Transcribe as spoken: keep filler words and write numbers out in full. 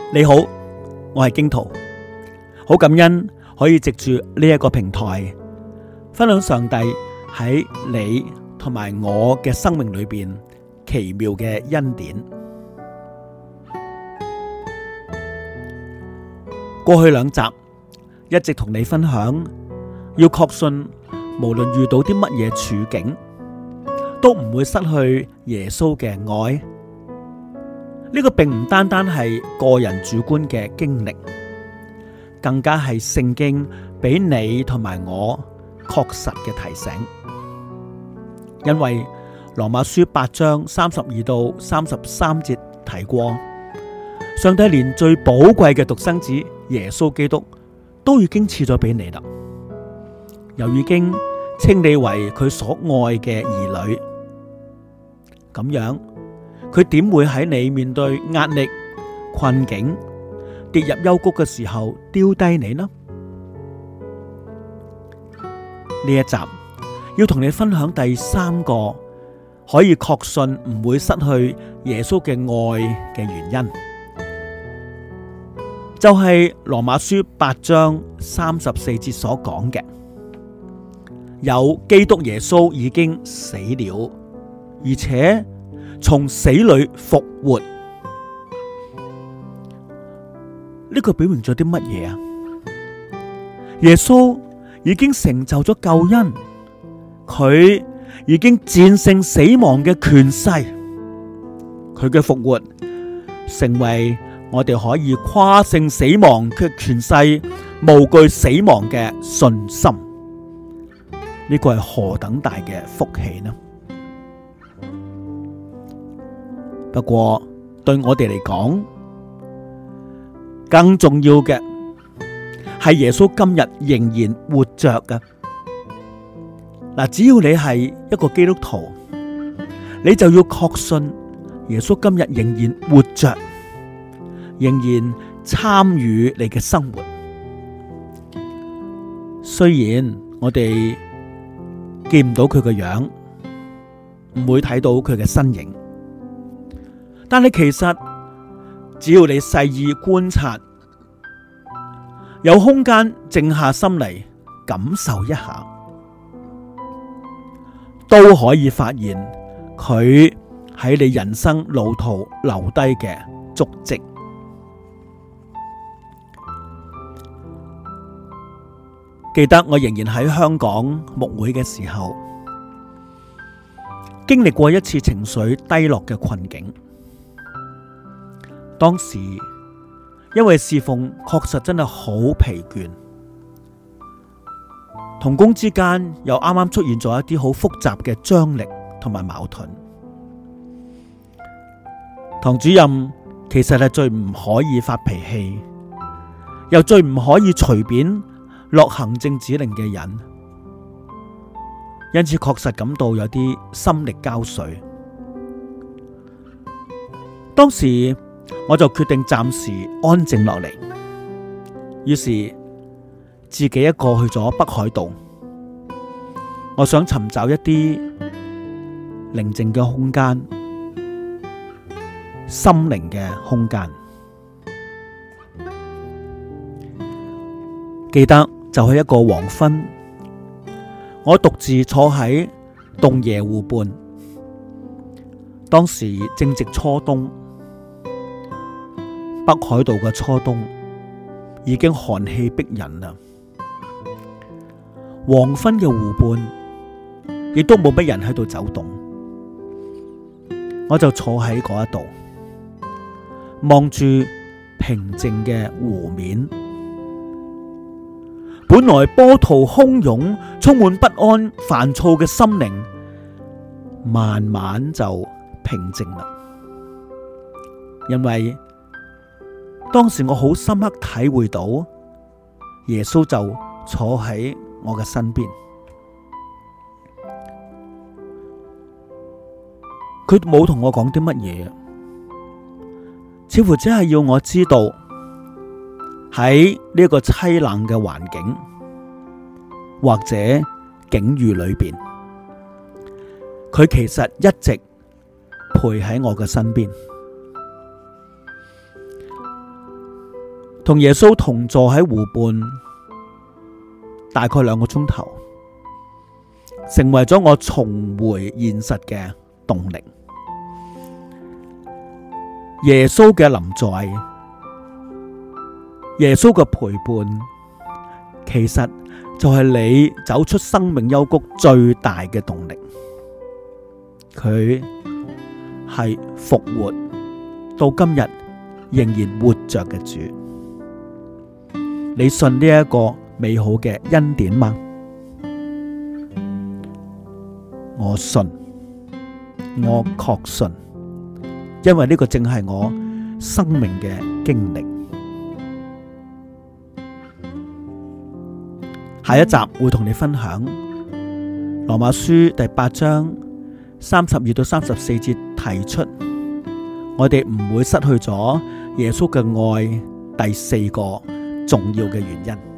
你好，我係荊徒，好感恩可以藉住呢一個平台分享上帝喺你同埋我嘅生命裏邊奇妙嘅恩典。過去兩集一直同你分享，要確信無論遇到啲乜嘢處境，都唔會失去耶穌嘅愛。呢個並唔單單係個人主觀嘅經歷，更加係聖經俾你同埋我確實嘅提醒。因為羅馬書八章三十二到三十三節提過，上帝連最寶貴嘅獨生子耶穌基督都已經賜咗俾你啦，又已經稱你為佢所愛嘅兒女。咁樣佢點會喺你面對壓力、困境、跌入幽谷嘅時候丟低你呢？呢一集要同你分享第三個可以確信唔會失去耶穌嘅愛嘅原因，就係羅馬書八章三十四節所講嘅，有基督耶穌已經死了，而且從死裏復活。呢個表明咗啲乜嘢啊？耶穌已經成就咗救恩，佢已經戰勝死亡嘅權勢，佢嘅復活成為我哋可以跨勝死亡嘅權勢，無懼死亡嘅信心。呢個係何等大嘅福氣呢？不過對我哋嚟講，更重要嘅係耶穌今日仍然活着㗎。嗱，只要你係一個基督徒，你就要確信耶穌今日仍然活着，仍然參與你嘅生活。雖然我哋見唔到佢嘅樣，唔會睇到佢嘅身影，但係其實只要你細意觀察，有空間靜下心嚟感受一下，都可以發現佢喺你人生路途留低嘅足跡。記得我仍然喺香港牧會嘅時候，經歷過一次情緒低落嘅困境。當時因為侍奉確實真係好疲倦，同工之間又啱啱出現咗一啲好複雜嘅張力同埋矛盾。堂主任其實係最唔可以發脾氣，又最唔可以隨便落行政指令嘅人，因此確實感到有啲心力交瘁。當時我就決定暫時安靜落嚟，於是自己一個去咗北海道。我想尋找一啲寧靜嘅空間，心靈嘅空間。記得就係一個黃昏，我獨自坐喺洞爺湖畔，當時正值初冬。北海道嘅初冬已經寒氣逼人啦，黃昏嘅湖畔亦都冇乜人喺度走動，我就坐喺嗰一度，望住平靜嘅湖面。本來波濤洶湧、充滿不安、煩躁嘅心靈，慢慢就平靜啦。因為當時我好深刻體會到，耶穌就坐喺我嘅身邊，佢冇同我講啲乜嘢，似乎只係要我知道喺呢一個淒冷嘅環境或者境遇裏邊，佢其實一直陪喺我嘅身邊。 同耶穌同坐喺湖畔，大概兩個鐘頭，成為咗我重回現實嘅動力。耶穌嘅臨在，耶穌嘅陪伴，其實就係你走出生命幽谷最大嘅動力。佢係復活到今日仍然活着嘅主。你信呢一個美好嘅恩典嗎？我信，我確信，因為呢個正係我生命嘅經歷。下一集會同你分享羅馬書第八章三十二到三十四節，提出我哋唔會失去咗耶穌嘅愛第四個重要嘅原因。